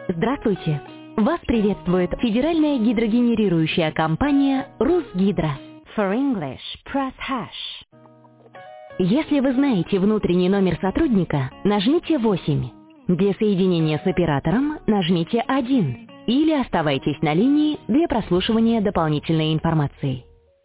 Здравствуйте! Вас приветствует федеральная гидрогенерирующая компания «Русгидро». For English, press hash. Если вы знаете внутренний номер сотрудника, нажмите 8. Для соединения с оператором нажмите 1. Или оставайтесь на линии для прослушивания дополнительной информации.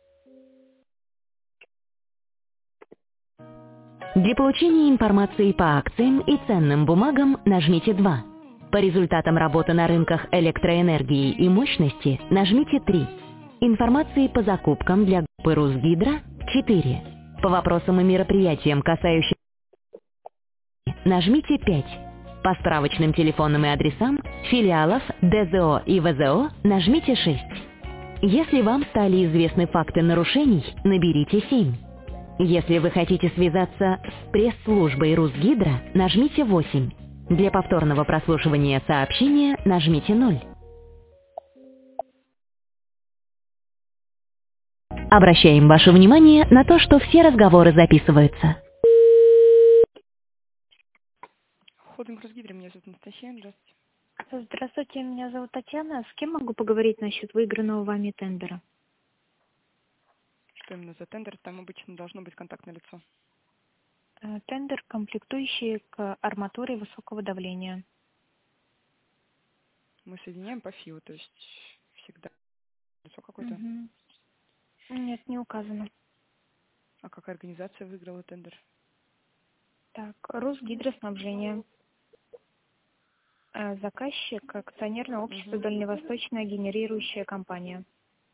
Для получения информации по акциям и ценным бумагам нажмите 2. По результатам работы на рынках электроэнергии и мощности нажмите 3. Информации по закупкам для группы «Русгидро» 4. По вопросам и мероприятиям, касающимся нажмите 5. По справочным телефонным и адресам филиалов ДЗО и ВЗО нажмите 6. Если вам стали известны факты нарушений, наберите 7. Если вы хотите связаться с пресс-службой «Русгидро», нажмите 8. Для повторного прослушивания сообщения нажмите 0. Обращаем ваше внимание на то, что все разговоры записываются. Холдинг Росгидро, меня зовут Анастасия, здравствуйте. Здравствуйте, меня зовут Татьяна. С кем могу поговорить насчет выигранного вами тендера? Что именно за тендер? Там обычно должно быть контактное лицо. Тендер, комплектующие к арматуре высокого давления. Мы соединяем по ФИУ, то есть всегда лицо какое-то. Мгм. Нет, не указано. А какая организация выиграла тендер? Так, Русгидроснабжение. Заказчик, акционерное общество Мгм. Дальневосточная генерирующая компания.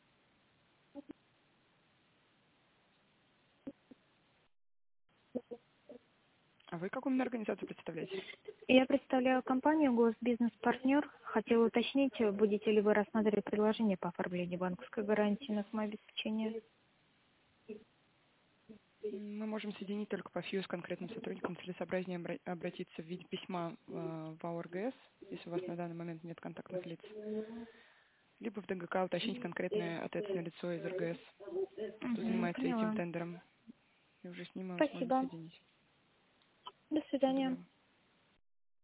А вы какую именно организацию представляете? Я представляю компанию Госбизнес-партнер. Хотела уточнить, будете ли вы рассматривать предложение по оформлению банковской гарантии на самообеспечение? Мы можем соединить только по ФИУ с конкретным сотрудником. Целесообразнее обратиться в виде письма в АО-РГС, если у вас на данный момент нет контактных лиц. Либо в ДГК уточнить конкретное ответственное лицо из РГС, кто занимается этим Поняла. тендером. И уже с ним мы сможем Спасибо. соединить. До Всего свидания. доброго.